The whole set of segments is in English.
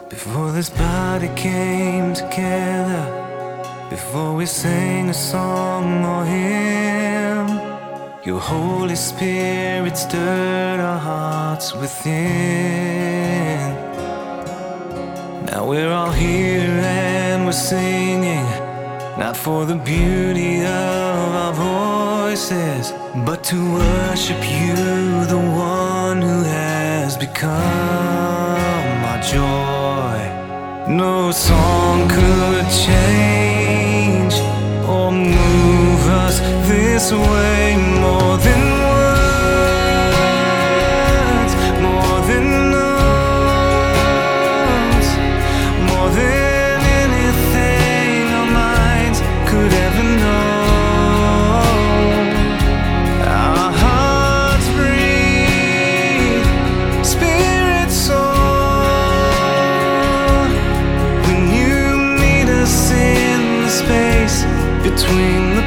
Before this body came together, before we sang a song or hymn, your Holy Spirit stirred our hearts within. Now we're all here and we're singing, not for the beauty of our voices, but to worship you, the one who has become our joy. No song could change or move us this way more than words, more than notes, more than anything our minds could ever know. Our hearts breathe, spirits soar when you meet us in the space between the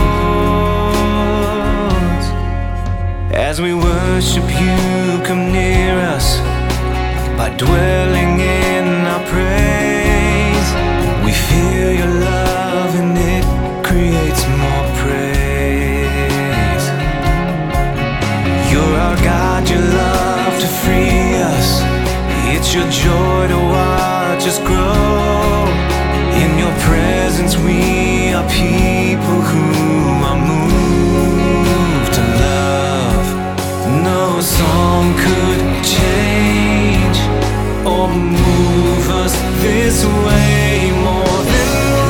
chords. As we worship you, come near us by dwelling in our praise. We feel your love and it creates more praise. You're our God, your love to free us. It's your joy to watch us grow. In your presence we are people who are moved to love. No song could change or move us this way more than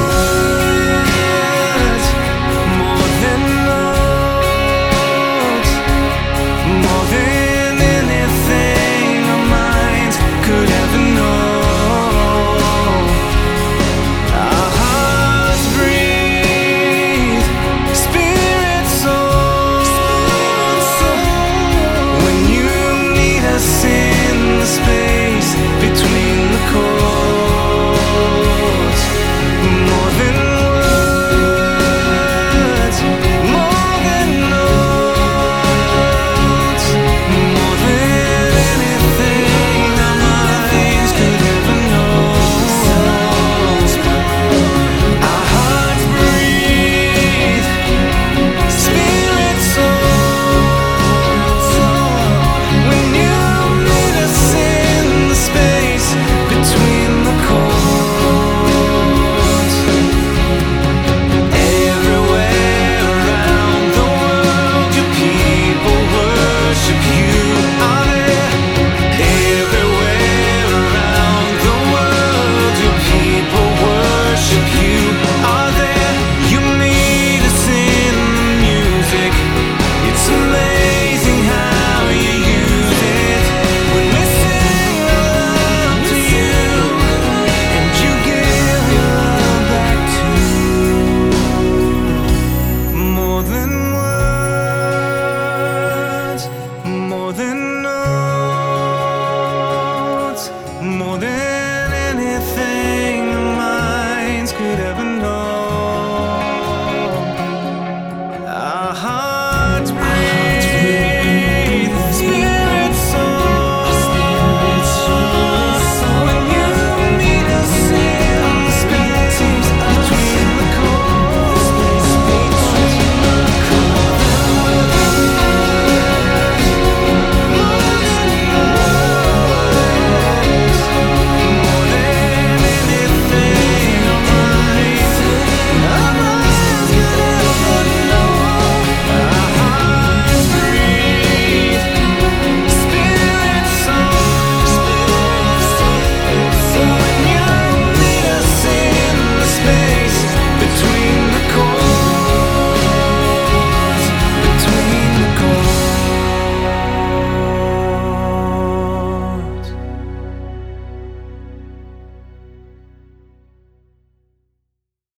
words, more than notes, more than anything our minds could ever know. Our hearts breathe, spirits soar when you meet us in the space between the chords. More than words, more than notes, more than anything our minds could ever know. Our hearts breathe, spirits soar when you meet us in the space between the chords. Everywhere around the world, your people worship you. Are there? Everywhere around the world, your people worship you. Are there? You meet us in the music. It's amazing how you use it when we sing love to you, and you give your love back too. More than words, more than notes, more than anything